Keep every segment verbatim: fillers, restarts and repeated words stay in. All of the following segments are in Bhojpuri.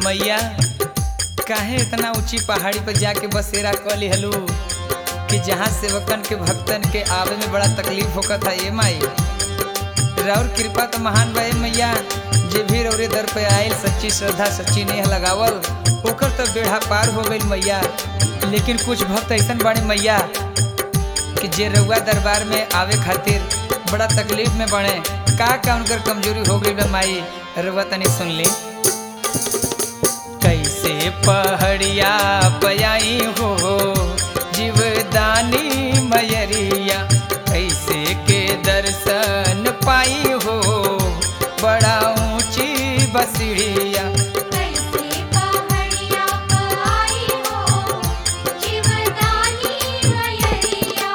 मैया काहे इतना ऊंची पहाड़ी पर जाके बसेरा कर लिहलू कि जहाँ सेवकन के भक्तन के आवे में बड़ा तकलीफ होकर था। ये माई राउर कृपा तो महान बा मैया, जे भी रौरे दर पे आयल सच्ची श्रद्धा सच्ची नेह लगावल ओकर तो बेड़ा पार हो गई मैया। लेकिन कुछ भक्त ऐसन बने मैया कि जे रउआ दरबार में आवे खातिर बड़ा तकलीफ में बने, का का उनकर कमजोरी हो गई बा माई, रउआ तनी सुन ली। कैसे पहाड़िया पयाई हो जीवदानी मयरिया, कैसे के दर्शन पाई हो बड़ा ऊंची बसीढ़िया। कैसे पहाड़िया पाई हो जीवदानी मयरिया।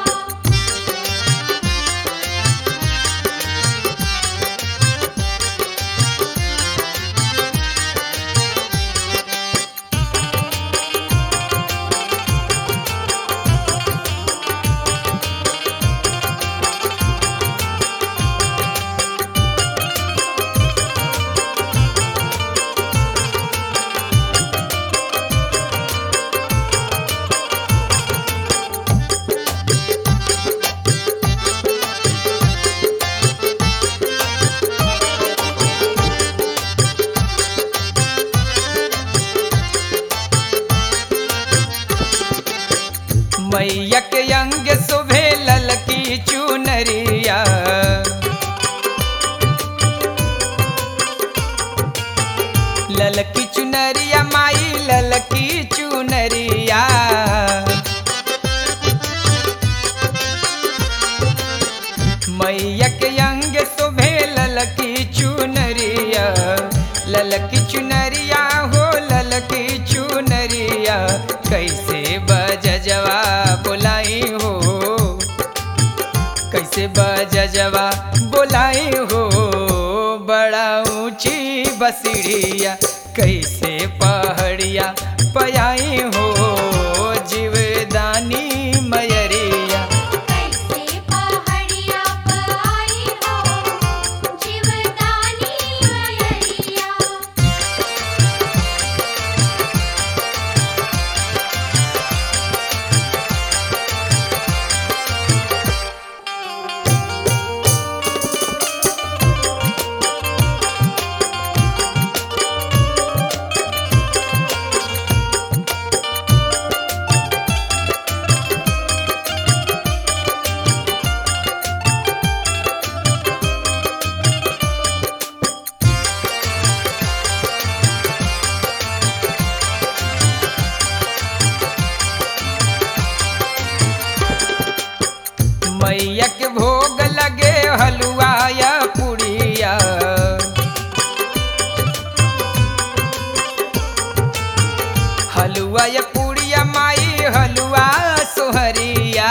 मैया के अंग शोभे ललकी चुनरिया, ललकी चुनरिया माई ललकी चुनरिया। मैया के अंग शोभे ललकी चुनरिया, ललकी चुनरिया हो ललकी चुनरिया। कैसे बजजवा बोलाई हो, कैसे बजजवा बोलाई हो बड़ा ऊंची बसीढ़िया। कैसे पहाड़िया पयाई हो जीवदानी मयरिया। कैसे पहाड़िया पाई हो जीवदानी मयरिया। मैया के भोग लगे हलुआ या पुड़िया, हलुआ या पुड़िया माई हलुआ सोहरिया।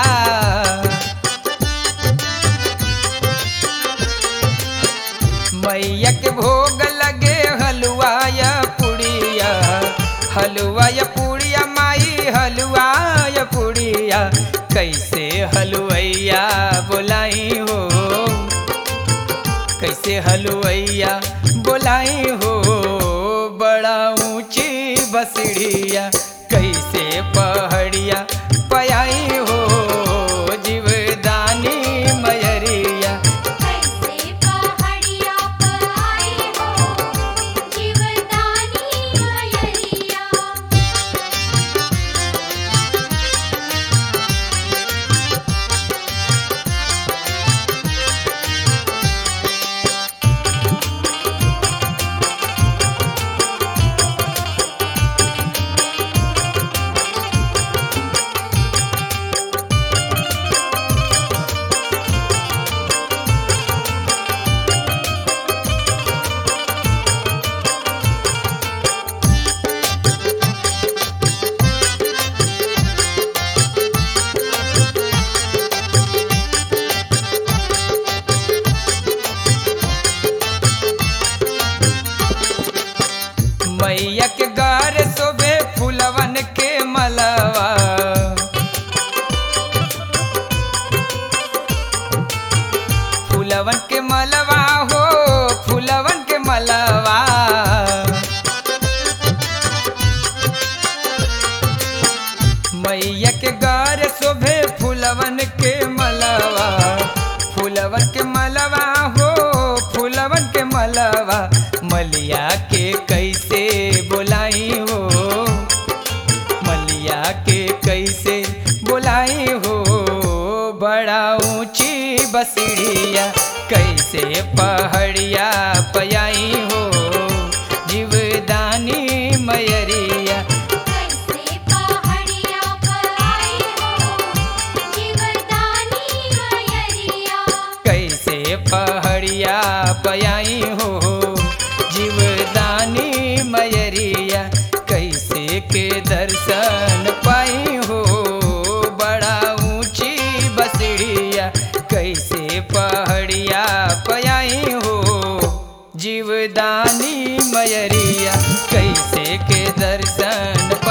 मैया के भोग लगे हलुआ या पुड़िया, हलुआ या पुड़िया माई हलुआ या पुड़िया। कैसे हलुवैया बोलाई हो, कैसे हलुवैया बोलाई हो बड़ा ऊंची बसीढ़िया। कैसे पहाड़िया पयाई हो जीवदानी मयरिया। कैसे पहाड़िया पाई हो जीवदानी मयरिया। मैया के गार शोभे फुलवन के मलवा, फुलवन के मलवा हो फुलवन के मलवा। बसीढ़िया कैसे पहाड़िया पयाई हो जीवदानी मयरिया कैसे पहाड़िया पर आई हो जीवदानी मयरिया कैसे पहाड़िया पयाई हो जीवदानी मयरिया कैसे के दर्शन पाई हो बड़ा ऊंची बसीढ़िया कैसे पहाड़िया पयाई हो जीवदानी मयरिया कैसे के दर्शन